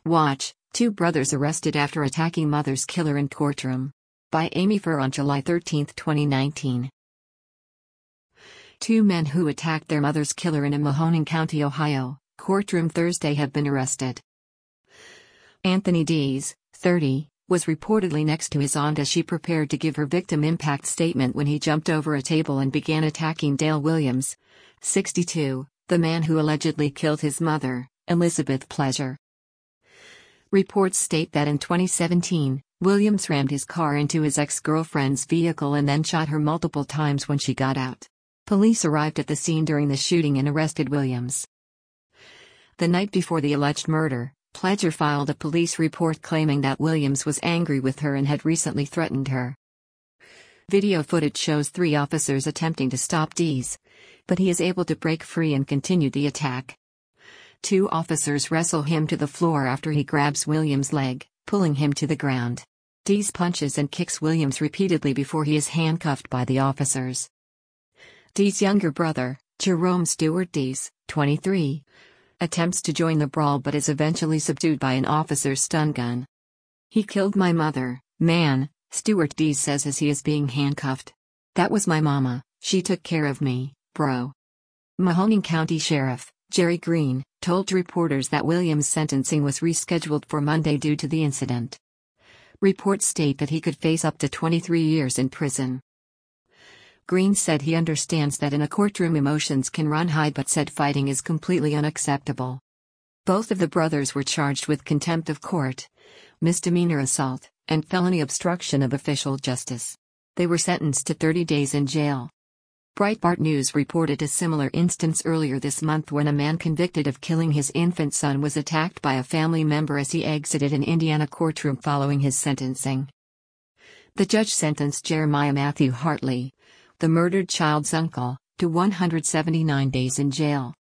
Watch, two brothers arrested after attacking mother's killer in courtroom. By Amy Furr on July 13, 2019. Two men who attacked their mother's killer in a Mahoning County, Ohio, courtroom Thursday have been arrested. Anthony Dees, 30, was reportedly next to his aunt as she prepared to give her victim impact statement when he jumped over a table and began attacking Dale Williams, 62, the man who allegedly killed his mother, Elizabeth Pleasure. Reports state that in 2017, Williams rammed his car into his ex-girlfriend's vehicle and then shot her multiple times when she got out. Police arrived at the scene during the shooting and arrested Williams. The night before the alleged murder, Pleasure filed a police report claiming that Williams was angry with her and had recently threatened her. Video footage shows 3 officers attempting to stop Dees, but he is able to break free and continue the attack. 2 officers wrestle him to the floor after he grabs Williams' leg, pulling him to the ground. Dees punches and kicks Williams repeatedly before he is handcuffed by the officers. Dees' younger brother, Jerome Stewart Dees, 23, attempts to join the brawl but is eventually subdued by an officer's stun gun. "He killed my mother, man," Stewart Dees says as he is being handcuffed. "That was my mama, she took care of me, bro." Mahoning County Sheriff Jerry Green told reporters that Williams' sentencing was rescheduled for Monday due to the incident. Reports state that he could face up to 23 years in prison. Green said he understands that in a courtroom emotions can run high, but said fighting is completely unacceptable. Both of the brothers were charged with contempt of court, misdemeanor assault, and felony obstruction of official justice. They were sentenced to 30 days in jail. Breitbart News reported a similar instance earlier this month when a man convicted of killing his infant son was attacked by a family member as he exited an Indiana courtroom following his sentencing. The judge sentenced Jeremiah Matthew Hartley, the murdered child's uncle, to 179 days in jail.